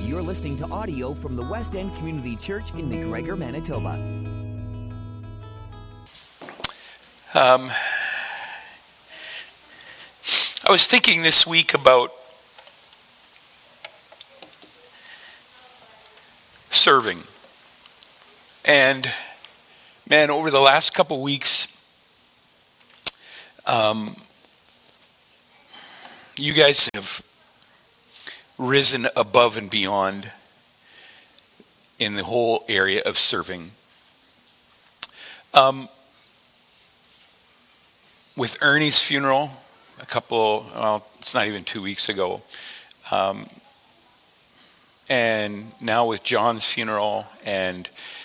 You're listening to audio from the West End Community Church in McGregor, Manitoba. I was thinking this week about serving. And man, over the last couple weeks, you guys have risen above and beyond in the whole area of serving. With Ernie's funeral, it's not even 2 weeks ago, and now with John's funeral, and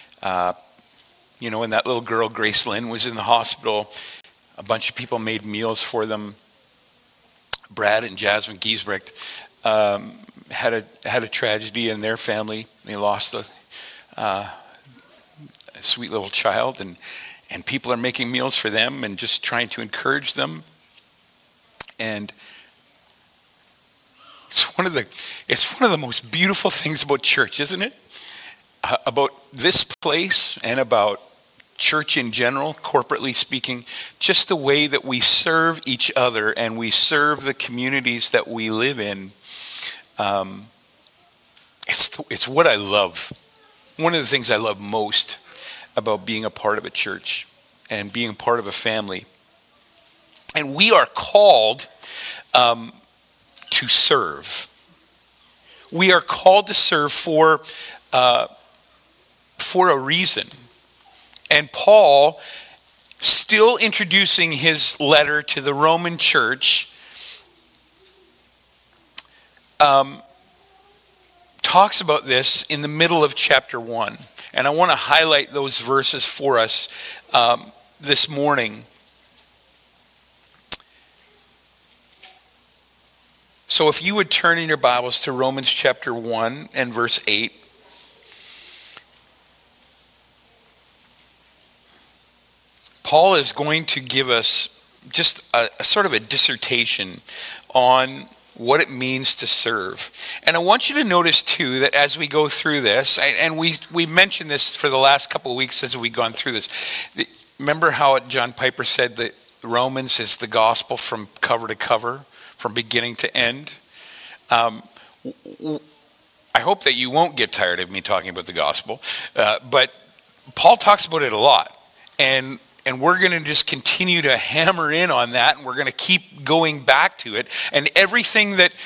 when that little girl, Grace Lynn, was in the hospital, a bunch of people made meals for them. Brad and Jasmine Giesbrecht had a tragedy in their family. They lost a sweet little child, and people are making meals for them and just trying to encourage them. And it's one of the most beautiful things about church, isn't it? About this place and about church in general, corporately speaking, just the way that we serve each other and we serve the communities that we live in. It's what I love. One of the things I love most about being a part of a church and being part of a family. And we are called to serve. We are called to serve for a reason. And Paul, still introducing his letter to the Roman church, talks about this in the middle of chapter 1. And I want to highlight those verses for us this morning. So if you would turn in your Bibles to Romans chapter 1 and verse 8. Paul is going to give us just a sort of a dissertation on what it means to serve. And I want you to notice too that as we go through this, and we mentioned this for the last couple of weeks as we've gone through this. Remember how John Piper said that Romans is the gospel from cover to cover, from beginning to end? I hope that you won't get tired of me talking about the gospel, but Paul talks about it a lot. And we're going to just continue to hammer in on that, and we're going to keep going back to it. And everything that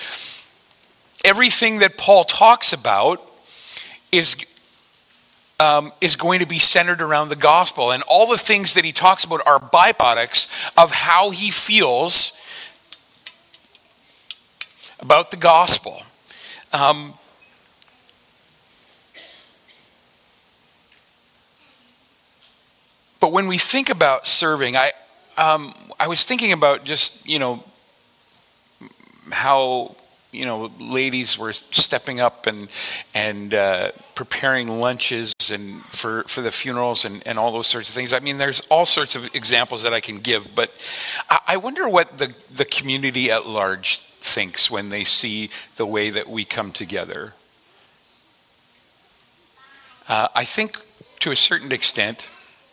Paul talks about is going to be centered around the gospel. And all the things that he talks about are byproducts of how he feels about the gospel. But when we think about serving, I was thinking about just, how, ladies were stepping up and preparing lunches and for the funerals and all those sorts of things. I mean, there's all sorts of examples that I can give, but I wonder what the community at large thinks when they see the way that we come together. I think to a certain extent,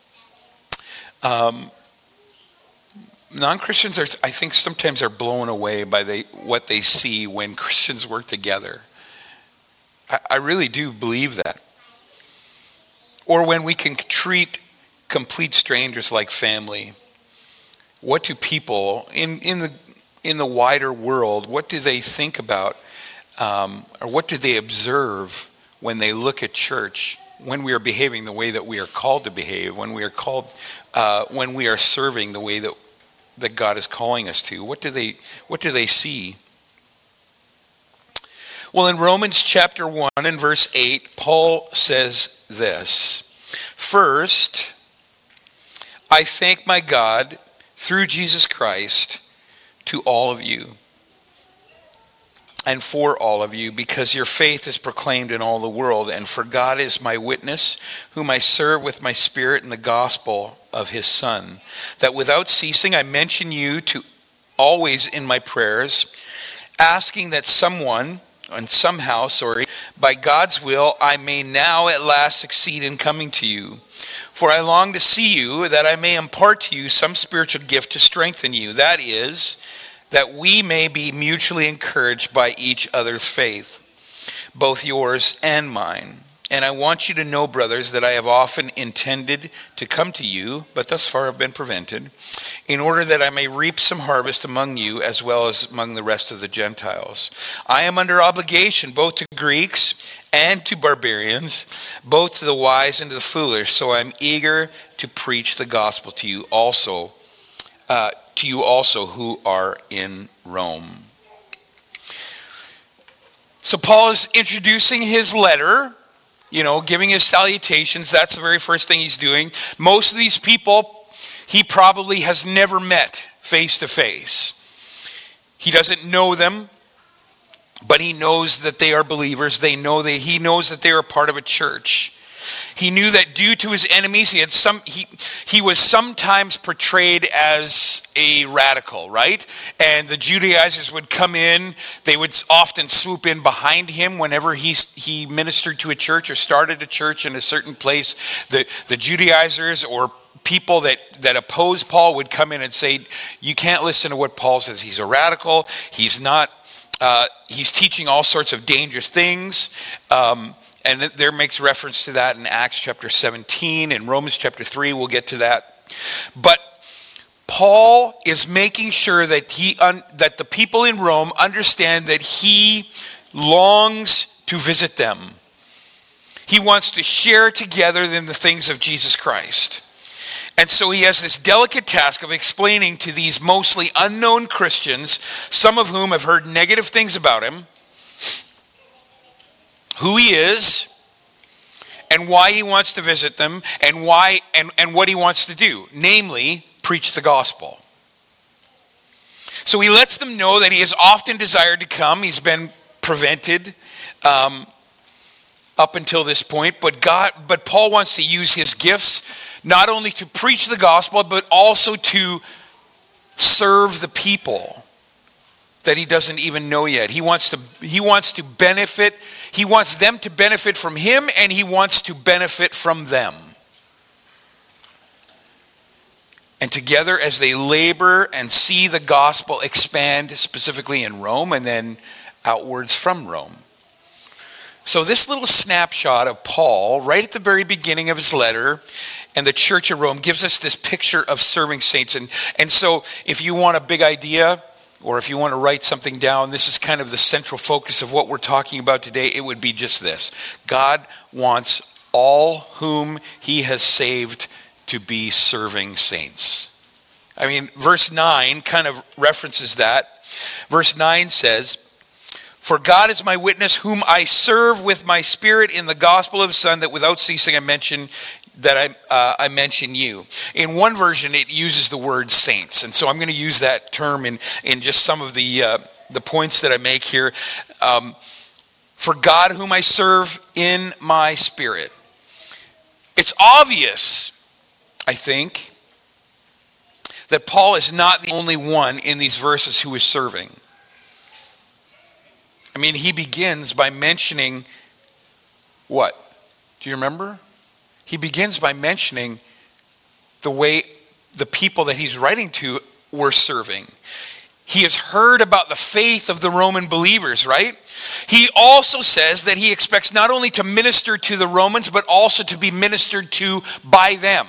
non-Christians I think sometimes are blown away by what they see when Christians work together. I really do believe that. Or when we can treat complete strangers like family. What do people in the wider world, what do they think about, or what do they observe when they look at church? When we are behaving the way that we are called to behave, when we are serving the way that God is calling us to, what do they see? Well, in Romans chapter 1 and verse 8, Paul says this: "First, I thank my God through Jesus Christ to all of you, and for all of you, because your faith is proclaimed in all the world. And for God is my witness, whom I serve with my spirit in the gospel of his Son, that without ceasing I mention you to always in my prayers, asking that someone by God's will, I may now at last succeed in coming to you. For I long to see you, that I may impart to you some spiritual gift to strengthen you. That is, that we may be mutually encouraged by each other's faith, both yours and mine. And I want you to know, brothers, that I have often intended to come to you, but thus far have been prevented, in order that I may reap some harvest among you as well as among the rest of the Gentiles. I am under obligation both to Greeks and to barbarians, both to the wise and to the foolish. So I'm eager to preach the gospel to you also who are in Rome. So Paul is introducing his letter, giving his salutations. That's the very first thing he's doing. Most of these people he probably has never met face to face. He doesn't know them, but he knows that they are believers. He knows that they are part of a church. He knew that due to his enemies, he was sometimes portrayed as a radical, right? And the Judaizers would come in. They would often swoop in behind him whenever he ministered to a church or started a church in a certain place. The Judaizers or people that oppose Paul would come in and say, you can't listen to what Paul says. He's a radical. He's teaching all sorts of dangerous things. And there makes reference to that in Acts chapter 17 and Romans chapter 3. We'll get to that. But Paul is making sure that that the people in Rome understand that he longs to visit them. He wants to share together in the things of Jesus Christ. And so he has this delicate task of explaining to these mostly unknown Christians, some of whom have heard negative things about him, who he is, and why he wants to visit them, and why and what he wants to do, namely, preach the gospel. So he lets them know that he has often desired to come. He's been prevented up until this point, but Paul wants to use his gifts not only to preach the gospel, but also to serve the people that he doesn't even know yet. He wants to benefit. He wants them to benefit from him, and he wants to benefit from them. And together, as they labor and see the gospel expand, specifically in Rome, and then outwards from Rome. So this little snapshot of Paul, right at the very beginning of his letter, and the church of Rome, gives us this picture of serving saints. And so if you want a big idea, or if you want to write something down, this is kind of the central focus of what we're talking about today. It would be just this. God wants all whom he has saved to be serving saints. I mean, verse 9 kind of references that. Verse 9 says, "For God is my witness, whom I serve with my spirit in the gospel of his Son, that without ceasing I mention you." In one version, it uses the word saints, and so I'm going to use that term in just some of the points that I make here. For God, whom I serve in my spirit. It's obvious, I think, that Paul is not the only one in these verses who is serving. I mean, he begins by mentioning what? Do you remember? He begins by mentioning the way the people that he's writing to were serving. He has heard about the faith of the Roman believers, right? He also says that he expects not only to minister to the Romans, but also to be ministered to by them.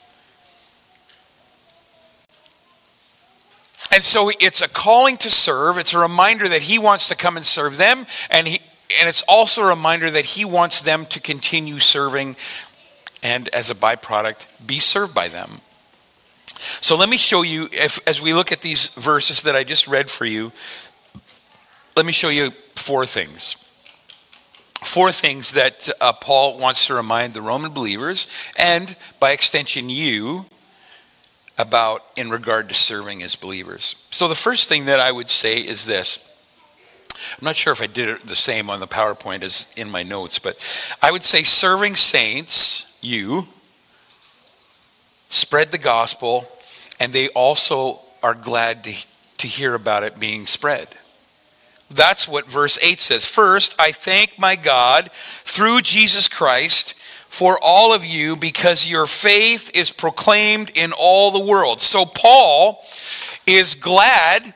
And so it's a calling to serve. It's a reminder that he wants to come and serve them. And it's also a reminder that he wants them to continue serving and as a byproduct, be served by them. So let me show you, as we look at these verses that I just read for you, let me show you four things. Four things that Paul wants to remind the Roman believers, and by extension you, about in regard to serving as believers. So the first thing that I would say is this. I'm not sure if I did it the same on the PowerPoint as in my notes, but I would say serving saints, you, spread the gospel, and they also are glad to hear about it being spread. That's what verse 8 says. First, I thank my God through Jesus Christ for all of you because your faith is proclaimed in all the world. So Paul is glad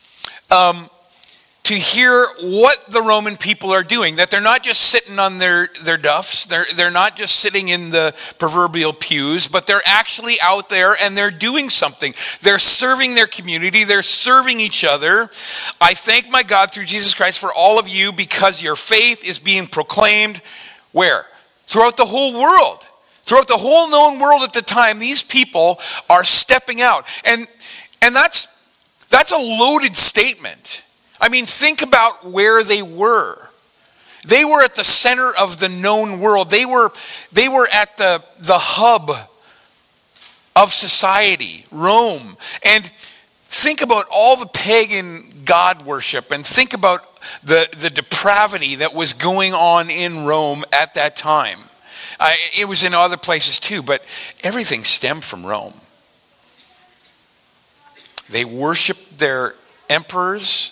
to hear what the Roman people are doing, that they're not just sitting on their duffs, they're not just sitting in the proverbial pews, but they're actually out there and they're doing something. They're serving their community, they're serving each other. I thank my God through Jesus Christ for all of you because your faith is being proclaimed where? Throughout the whole world. Throughout the whole known world at the time, these people are stepping out. And that's a loaded statement. I mean, think about where they were. They were at the center of the known world. They were at the hub of society, Rome. And think about all the pagan god worship, and think about the depravity that was going on in Rome at that time. It was in other places too, but everything stemmed from Rome. They worshiped their emperors.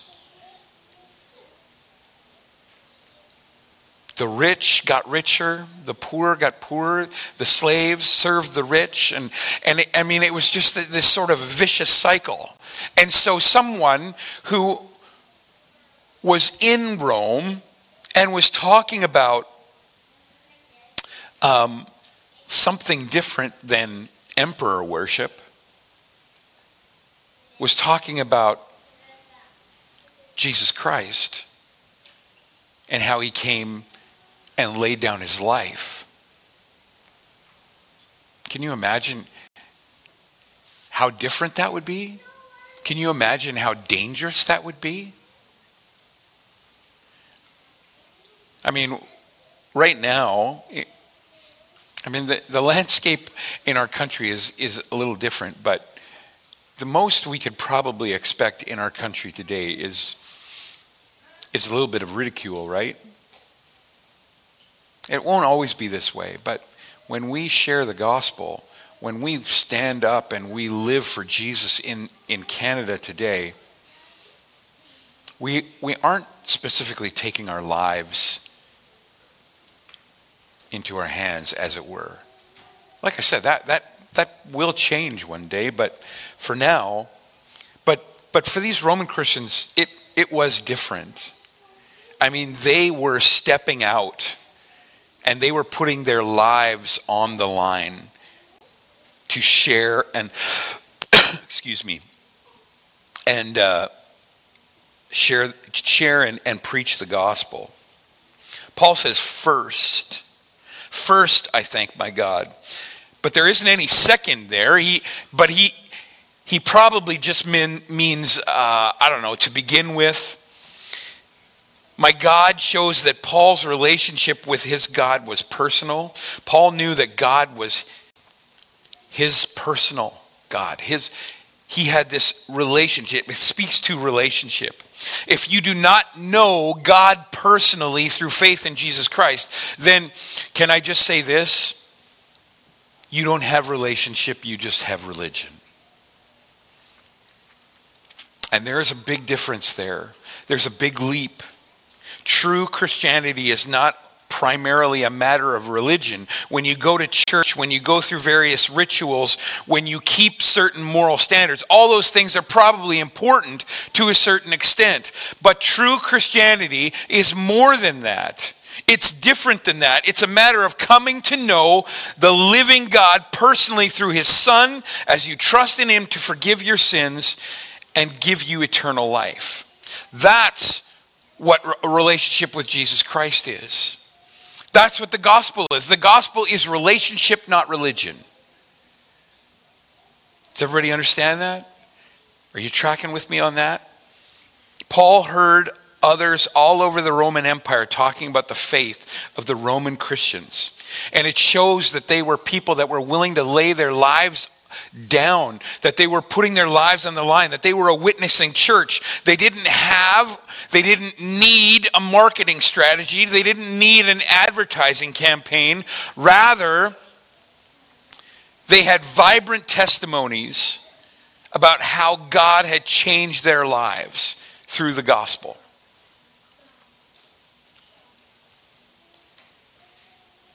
The rich got richer, the poor got poorer, the slaves served the rich, and it was just this sort of vicious cycle. And so someone who was in Rome and was talking about something different than emperor worship was talking about Jesus Christ and how he came and laid down his life. Can you imagine how different that would be? Can you imagine how dangerous that would be? I mean, right now, the landscape in our country is a little different, but the most we could probably expect in our country today is a little bit of ridicule, right? It won't always be this way, but when we share the gospel, when we stand up and we live for Jesus in Canada today, we aren't specifically taking our lives into our hands, as it were. Like I said, that will change one day, but for now, but for these Roman Christians, it was different. I mean, they were stepping out and they were putting their lives on the line to share and share and preach the gospel. Paul says, first I thank my God. But there isn't any second there. He probably just means to begin with. My God shows that Paul's relationship with his God was personal. Paul knew that God was his personal God. He had this relationship. It speaks to relationship. If you do not know God personally through faith in Jesus Christ, then can I just say this? You don't have relationship, you just have religion. And there is a big difference there. There's a big leap. True Christianity is not primarily a matter of religion. When you go to church, when you go through various rituals, when you keep certain moral standards, all those things are probably important to a certain extent. But true Christianity is more than that. It's different than that. It's a matter of coming to know the living God personally through his Son as you trust in him to forgive your sins and give you eternal life. That's what a relationship with Jesus Christ is. That's what the gospel is. The gospel is relationship, not religion. Does everybody understand that? Are you tracking with me on that? Paul heard others all over the Roman Empire talking about the faith of the Roman Christians. And it shows that they were people that were willing to lay their lives down, that they were putting their lives on the line, that they were a witnessing church. They didn't need a marketing strategy. They didn't need an advertising campaign. Rather, they had vibrant testimonies about how God had changed their lives through the gospel.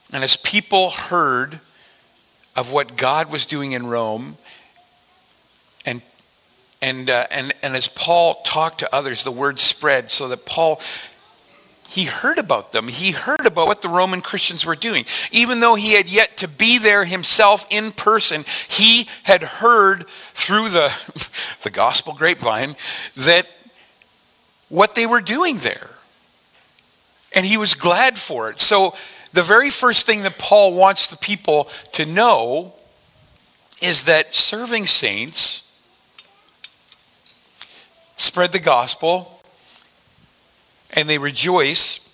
And as people heard of what God was doing in Rome, and as Paul talked to others, the word spread, so that Paul, he heard about them. He heard about what the Roman Christians were doing. Even though he had yet to be there himself in person, he had heard through the gospel grapevine that what they were doing there. And he was glad for it. So the very first thing that Paul wants the people to know is that serving saints spread the gospel, and they rejoice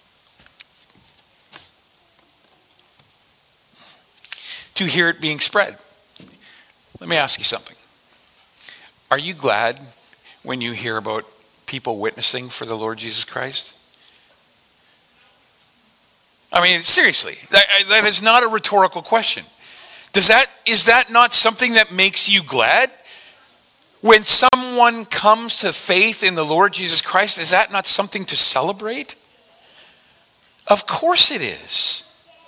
to hear it being spread. Let me ask you something. Are you glad when you hear about people witnessing for the Lord Jesus Christ? I mean, seriously, that is not a rhetorical question. Is that not something that makes you glad? When someone comes to faith in the Lord Jesus Christ, is that not something to celebrate? Of course it is.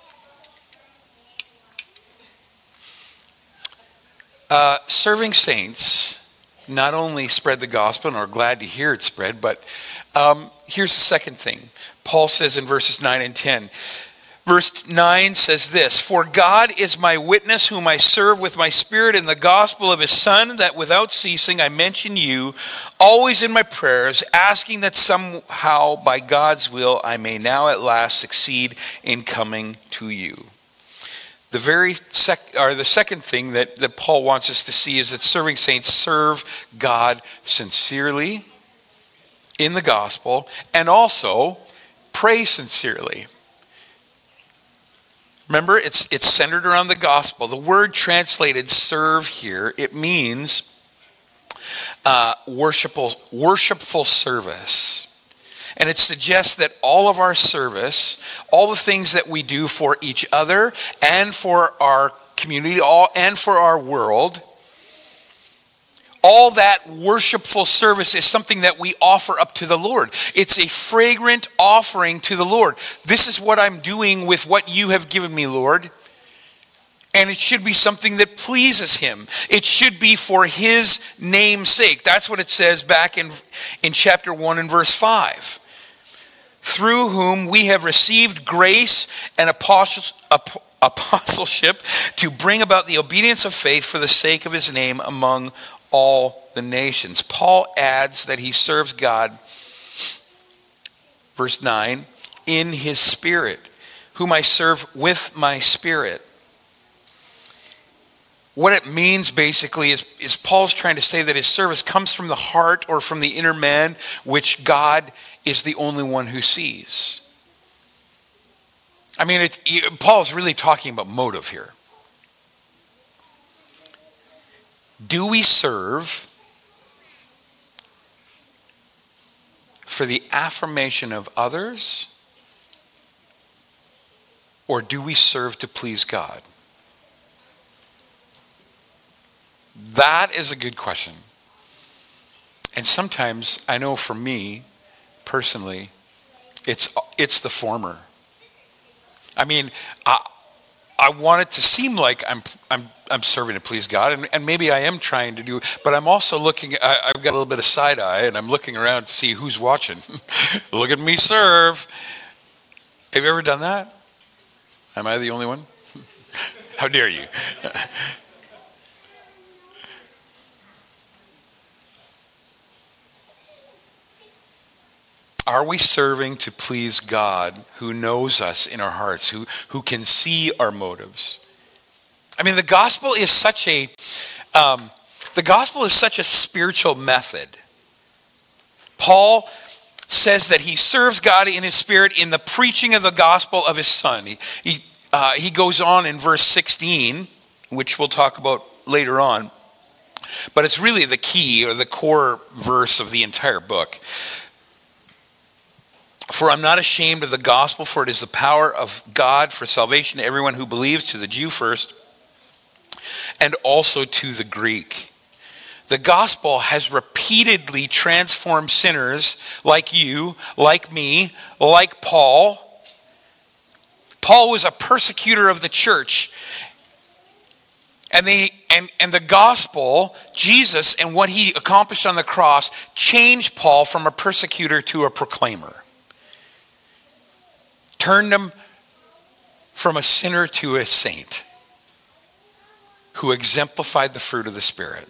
Serving saints not only spread the gospel and are glad to hear it spread, but here's the second thing. Paul says in verses 9 and 10. Verse 9 says this, "For God is my witness, whom I serve with my spirit in the gospel of his Son, that without ceasing I mention you, always in my prayers, asking that somehow by God's will I may now at last succeed in coming to you." The second thing that Paul wants us to see is that serving saints serve God sincerely in the gospel and also pray sincerely. Remember, it's centered around the gospel. The word translated serve here, it means worshipful service. And it suggests that all of our service, all the things that we do for each other and for our community and for our world, all that worshipful service is something that we offer up to the Lord. It's a fragrant offering to the Lord. This is what I'm doing with what you have given me, Lord. And it should be something that pleases him. It should be for his name's sake. That's what it says back in chapter 1 and verse 5. Through whom we have received grace and apostleship to bring about the obedience of faith for the sake of his name among all the nations. Paul adds that he serves God, verse 9, in his spirit, whom I serve with my spirit. What it means basically is Paul's trying to say that his service comes from the heart or from the inner man, which God is the only one who sees. I mean, Paul's really talking about motive here. Do we serve for the affirmation of others, or do we serve to please God? That is a good question. And sometimes, I know for me, personally, it's the former. I mean, I want it to seem like I'm serving to please God, and maybe I am trying to do, but I'm also looking, I've got a little bit of side eye, and I'm looking around to see who's watching. Look at me serve. Have you ever done that? Am I the only one? How dare you? Are we serving to please God, who knows us in our hearts, who can see our motives? I mean, the gospel is such a spiritual method. Paul says that he serves God in his spirit in the preaching of the gospel of his Son. He goes on in verse 16, which we'll talk about later on, but it's really the key or the core verse of the entire book. For I'm not ashamed of the gospel, for it is the power of God for salvation to everyone who believes, to the Jew first, and also to the Greek. The gospel has repeatedly transformed sinners like you, like me, like Paul, Paul was a persecutor of the church. And the gospel, Jesus and what he accomplished on the cross, changed Paul from a persecutor to a proclaimer. Turned him from a sinner to a saint who exemplified the fruit of the Spirit.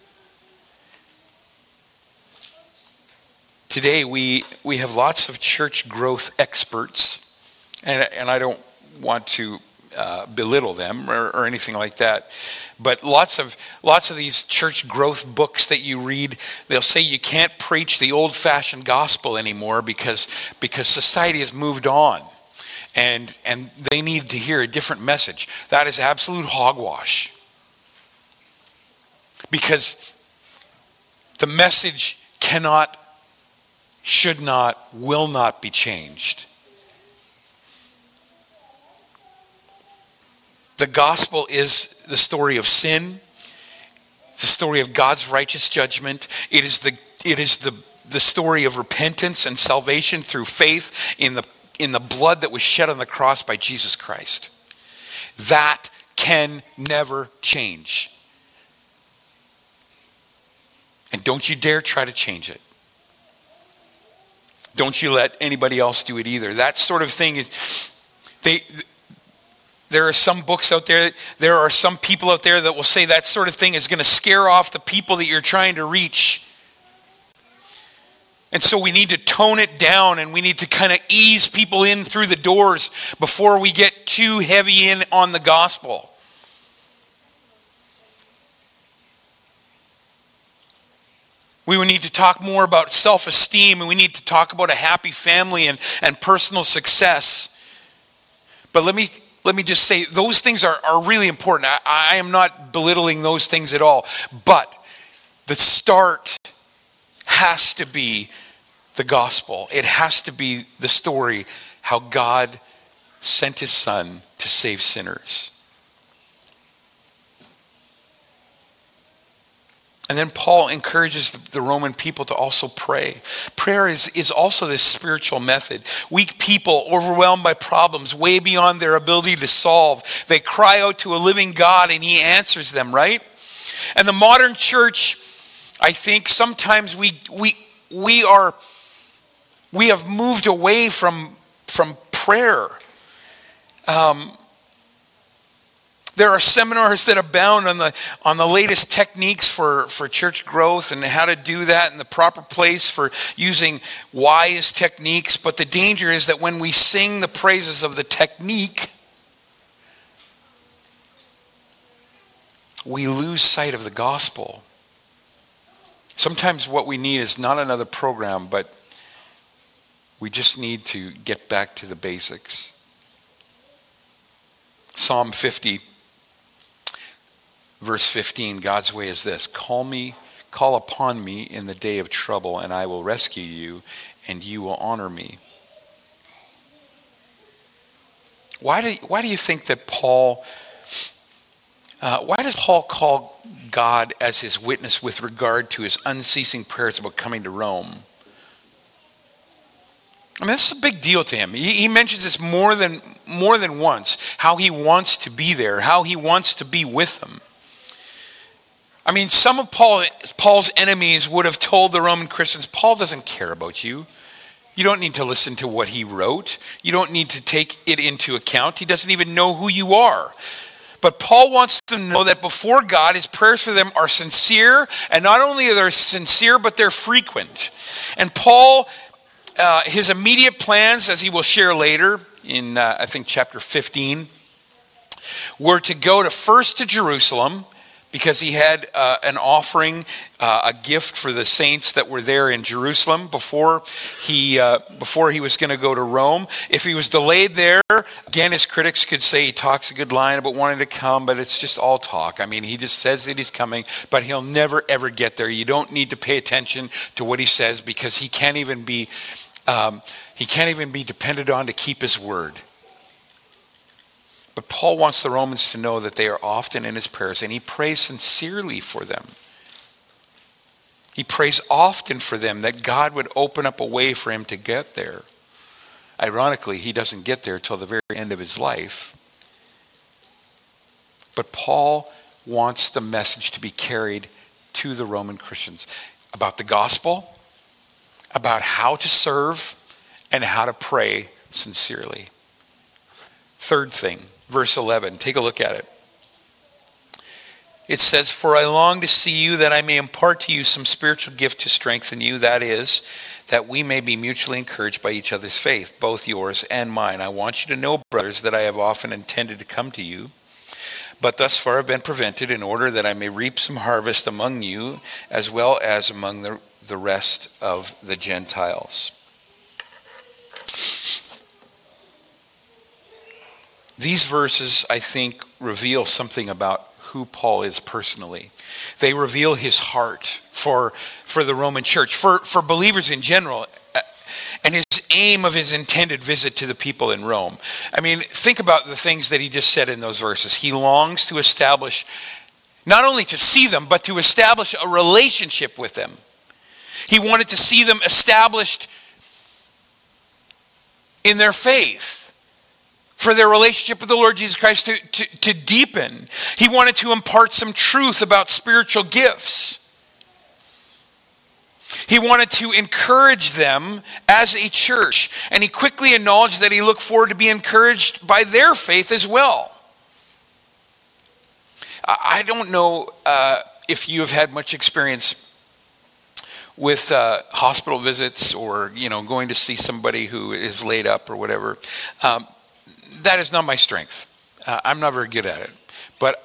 Today we have lots of church growth experts, and I don't want to belittle them or anything like that, but lots of these church growth books that you read, they'll say you can't preach the old-fashioned gospel anymore because society has moved on, and they need to hear a different message. That is absolute hogwash, because the message cannot, should not, will not be changed. The gospel is the story of sin. It's the story of God's righteous judgment. It is the story of repentance and salvation through faith in the blood that was shed on the cross by Jesus Christ. That can never change. And don't you dare try to change it. Don't you let anybody else do it either. That sort of thing is, there are some books out there, there are some people out there that will say that sort of thing is going to scare off the people that you're trying to reach. And so we need to tone it down, and we need to kind of ease people in through the doors before we get too heavy in on the gospel. We would need to talk more about self-esteem, and we need to talk about a happy family and personal success. But let me just say, those things are really important. I am not belittling those things at all. But the start has to be the gospel. It has to be the story how God sent his son to save sinners. And then Paul encourages the Roman people to also pray. Prayer is also this spiritual method. Weak people, overwhelmed by problems way beyond their ability to solve, they cry out to a living God and he answers them, right? And the modern church, I think sometimes we have moved away from prayer. There are seminars that abound on the latest techniques for church growth and how to do that in the proper place for using wise techniques. But the danger is that when we sing the praises of the technique, we lose sight of the gospel. Sometimes what we need is not another program, but we just need to get back to the basics. Psalm 50. Verse 15, God's way is this: call upon me in the day of trouble, and I will rescue you, and you will honor me. Why do you think that why does Paul call God as his witness with regard to his unceasing prayers about coming to Rome? I mean, this is a big deal to him. He mentions this more than once, how he wants to be there, how he wants to be with them. I mean, some of Paul's enemies would have told the Roman Christians, Paul doesn't care about you. You don't need to listen to what he wrote. You don't need to take it into account. He doesn't even know who you are. But Paul wants them to know that before God, his prayers for them are sincere. And not only are they sincere, but they're frequent. And Paul, his immediate plans, as he will share later in, I think, chapter 15, were to go first to Jerusalem, because he had an offering, a gift for the saints that were there in Jerusalem before he was going to go to Rome. If he was delayed there, again, his critics could say he talks a good line about wanting to come, but it's just all talk. I mean, he just says that he's coming, but he'll never, ever get there. You don't need to pay attention to what he says, because he can't even be depended on to keep his word. But Paul wants the Romans to know that they are often in his prayers, and he prays sincerely for them. He prays often for them that God would open up a way for him to get there. Ironically, he doesn't get there till the very end of his life. But Paul wants the message to be carried to the Roman Christians about the gospel, about how to serve, and how to pray sincerely. Third thing, verse 11, take a look at it. It says, "For I long to see you that I may impart to you some spiritual gift to strengthen you, that is, that we may be mutually encouraged by each other's faith, both yours and mine. I want you to know, brothers, that I have often intended to come to you, but thus far have been prevented, in order that I may reap some harvest among you, as well as among the rest of the Gentiles." These verses, I think, reveal something about who Paul is personally. They reveal his heart for the Roman church, for believers in general, and his aim of his intended visit to the people in Rome. I mean, think about the things that he just said in those verses. He longs to establish, not only to see them, but to establish a relationship with them. He wanted to see them established in their faith, for their relationship with the Lord Jesus Christ to deepen. He wanted to impart some truth about spiritual gifts. He wanted to encourage them as a church, and he quickly acknowledged that he looked forward to be encouraged by their faith as well. I don't know if you have had much experience with hospital visits, or going to see somebody who is laid up or whatever. That is not my strength. I'm not very good at it. But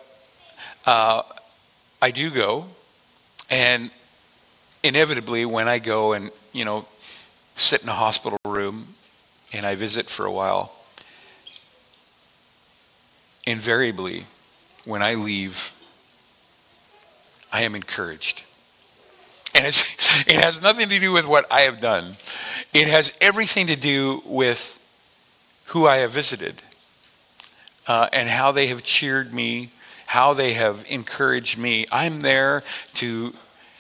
I do go, and inevitably when I go and, sit in a hospital room and I visit for a while, invariably when I leave, I am encouraged. And it has nothing to do with what I have done. It has everything to do with who I have visited, and how they have cheered me, how they have encouraged me. I'm there to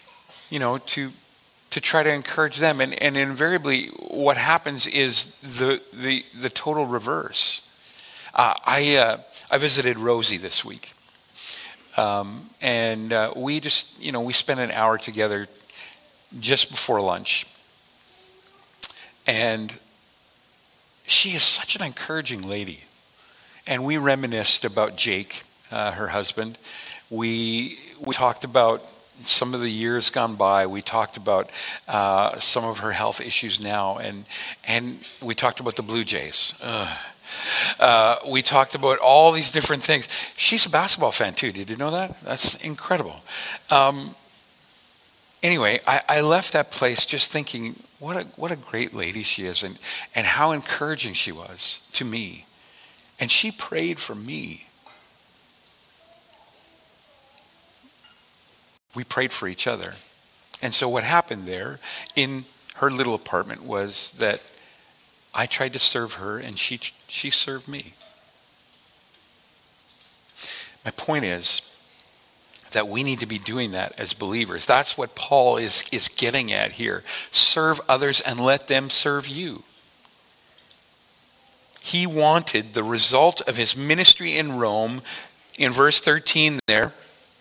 try to encourage them, and invariably what happens is the total reverse. I visited Rosie this week, and we just we spent an hour together just before lunch, and she is such an encouraging lady. And we reminisced about Jake, her husband. We talked about some of the years gone by. We talked about some of her health issues now. And we talked about the Blue Jays. We talked about all these different things. She's a basketball fan too. Did you know that? That's incredible. Anyway, I left that place just thinking, what a great lady she is, and how encouraging she was to me. And she prayed for me. We prayed for each other. And so what happened there in her little apartment was that I tried to serve her, and she served me. My point is that we need to be doing that as believers. That's what Paul is getting at here. Serve others and let them serve you. He wanted the result of his ministry in Rome, in verse 13 there,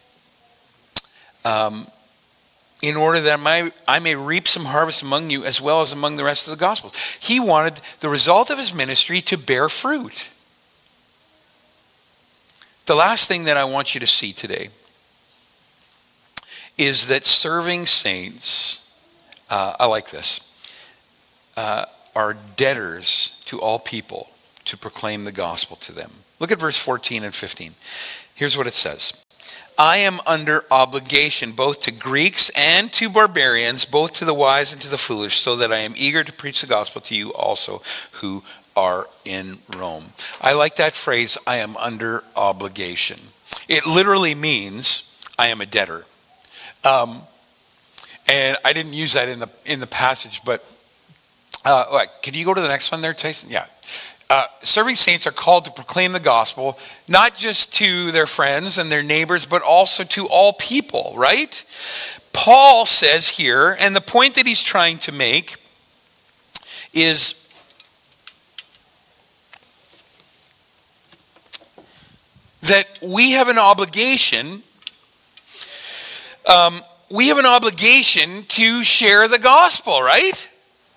in order that I may reap some harvest among you, as well as among the rest of the gospel. He wanted the result of his ministry to bear fruit. The last thing that I want you to see today is that serving saints, I like this, are debtors to all people to proclaim the gospel to them. Look at verse 14 and 15. Here's what it says. "I am under obligation both to Greeks and to barbarians, both to the wise and to the foolish, so that I am eager to preach the gospel to you also who are in Rome." I like that phrase, "I am under obligation." It literally means I am a debtor. And I didn't use that in the passage, but can you go to the next one there, Tyson? Yeah. Serving saints are called to proclaim the gospel, not just to their friends and their neighbors, but also to all people, right? Paul says here, and the point that he's trying to make is that we have an obligation. We have an obligation to share the gospel, right?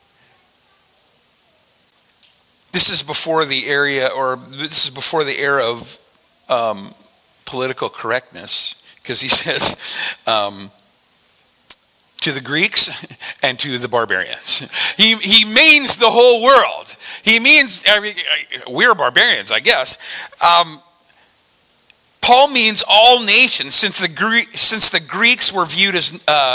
This is before the era of political correctness, because he says to the Greeks and to the barbarians. He means the whole world. He means, we're barbarians, I guess. Paul means all nations, since the Greeks were viewed as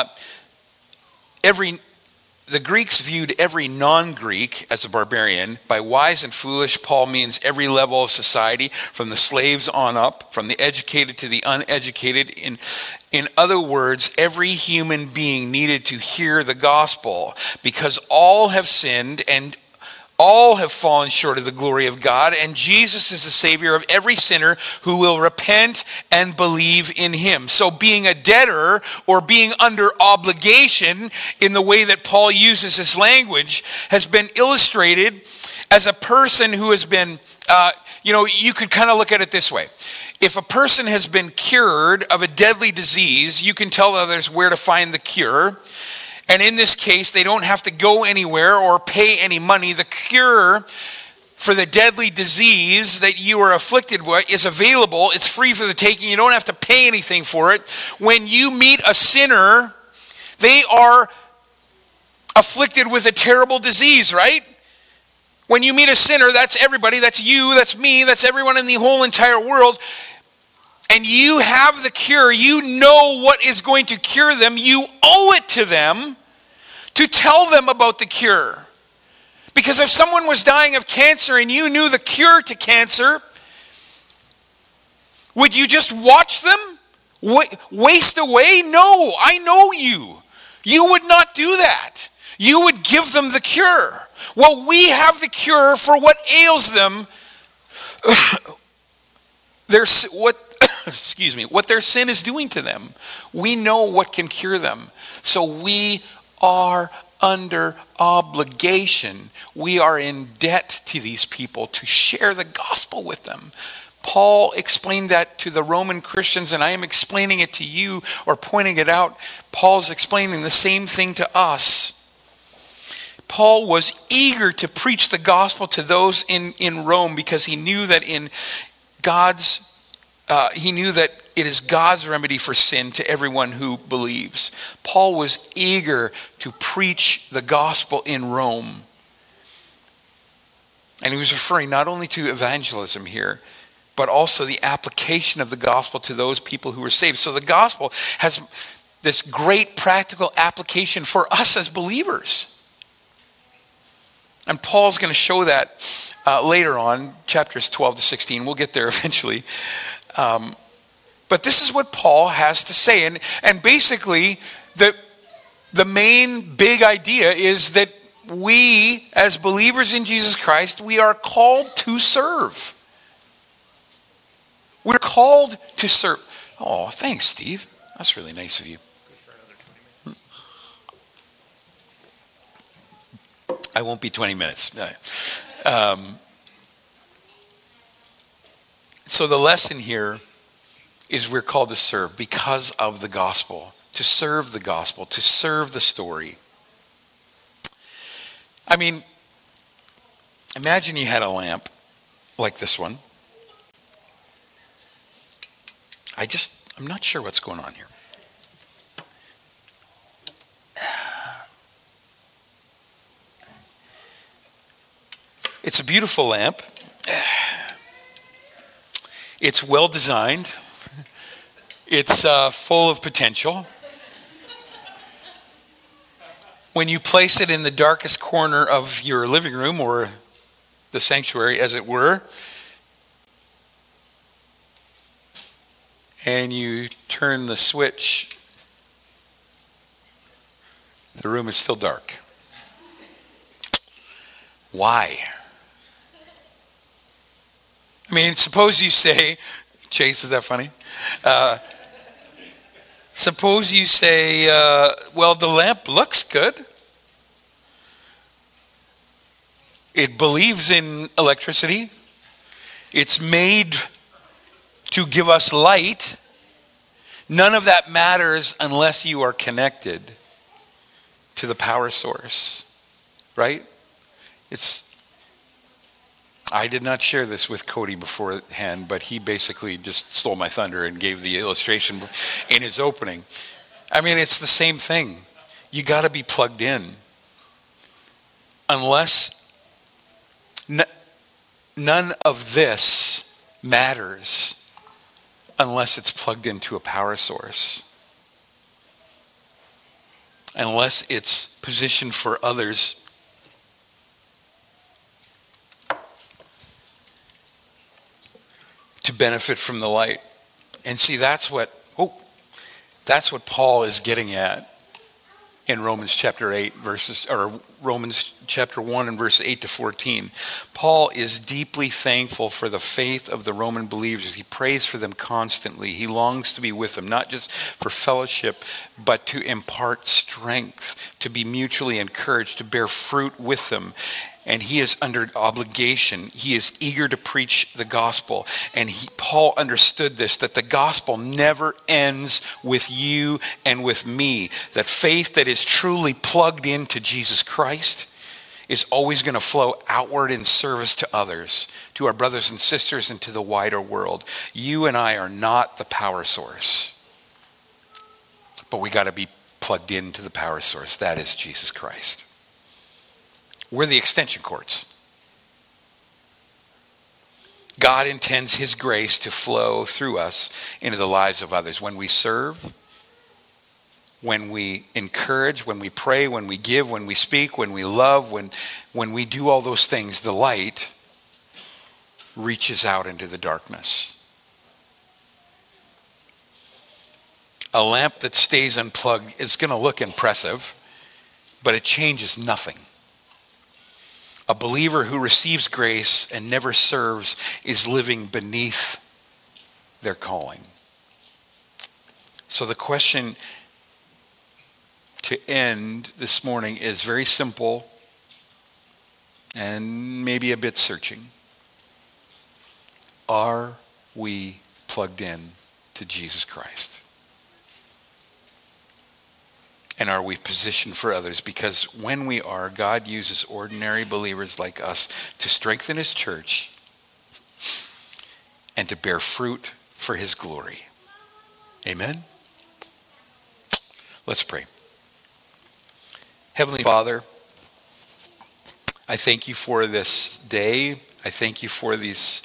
the Greeks viewed every non-Greek as a barbarian. By wise and foolish, Paul means every level of society, from the slaves on up, from the educated to the uneducated. In other words, every human being needed to hear the gospel, because all have sinned and all have fallen short of the glory of God, and Jesus is the Savior of every sinner who will repent and believe in him. So being a debtor, or being under obligation in the way that Paul uses this language, has been illustrated as a person who has been, you could kind of look at it this way. If a person has been cured of a deadly disease, you can tell others where to find the cure. And in this case, they don't have to go anywhere or pay any money. The cure for the deadly disease that you are afflicted with is available. It's free for the taking. You don't have to pay anything for it. When you meet a sinner, they are afflicted with a terrible disease, right? When you meet a sinner, that's everybody. That's you, that's me, that's everyone in the whole entire world. And you have the cure. You know what is going to cure them. You owe it to them to tell them about the cure. Because if someone was dying of cancer and you knew the cure to cancer, would you just watch them waste away? No, I know you. You would not do that. You would give them the cure. Well, we have the cure for what ails them. What their sin is doing to them. We know what can cure them. So we are under obligation. We are in debt to these people to share the gospel with them. Paul explained that to the Roman Christians, and I am explaining it to you, or pointing it out. Paul's explaining the same thing to us. Paul was eager to preach the gospel to those in Rome, because he knew that it is God's remedy for sin to everyone who believes. Paul was eager to preach the gospel in Rome. And he was referring not only to evangelism here, but also the application of the gospel to those people who were saved. So the gospel has this great practical application for us as believers. And Paul's going to show that later on, chapters 12 to 16. We'll get there eventually. But this is what Paul has to say. And basically, the main big idea is that we, as believers in Jesus Christ, we are called to serve. We're called to serve. Oh, thanks, Steve. That's really nice of you. I won't be 20 minutes. So the lesson here is we're called to serve because of the gospel, to serve the gospel, to serve the story. I mean, imagine you had a lamp like this one. I'm not sure what's going on here. It's a beautiful lamp. It's well designed. It's full of potential. When you place it in the darkest corner of your living room, or the sanctuary as it were, and you turn the switch, the room is still dark. Why? I mean, suppose you say, Chase, is that funny? Suppose you say, well, the lamp looks good. It believes in electricity. It's made to give us light, none of that matters unless you are connected to the power source, right? I did not share this with Cody beforehand, but he basically just stole my thunder and gave the illustration in his opening. I mean, it's the same thing. You got to be plugged in. Unless none of this matters unless it's plugged into a power source. Unless it's positioned for others to benefit from the light. And see, that's what Paul is getting at in Romans chapter 1 and verse 8 to 14. Paul is deeply thankful for the faith of the Roman believers. He prays for them constantly. He longs to be with them, not just for fellowship, but to impart strength, to be mutually encouraged, to bear fruit with them. And he is under obligation. He is eager to preach the gospel. And Paul understood this, that the gospel never ends with you and with me. That faith that is truly plugged into Jesus Christ is always going to flow outward in service to others, to our brothers and sisters, and to the wider world. You and I are not the power source. But we got to be plugged into the power source. That is Jesus Christ. We're the extension cords. God intends his grace to flow through us into the lives of others. When we serve, when we encourage, when we pray, when we give, when we speak, when we love, when we do all those things, the light reaches out into the darkness. A lamp that stays unplugged is going to look impressive, but it changes nothing. A believer who receives grace and never serves is living beneath their calling. So the question to end this morning is very simple and maybe a bit searching. Are we plugged in to Jesus Christ? And are we positioned for others? Because when we are, God uses ordinary believers like us to strengthen his church and to bear fruit for his glory. Amen? Let's pray. Heavenly Father, I thank you for this day. I thank you for this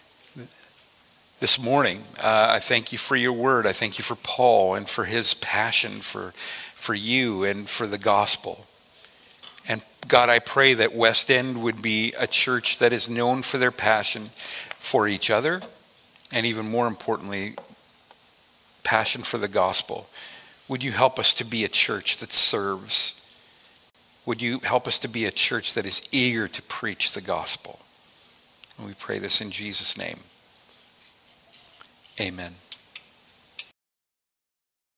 morning. I thank you for your word. I thank you for Paul and for his passion for you and for the gospel. And God, I pray that West End would be a church that is known for their passion for each other, and even more importantly, passion for the gospel. Would you help us to be a church that serves? Would you help us to be a church that is eager to preach the gospel? And we pray this in Jesus' name. Amen.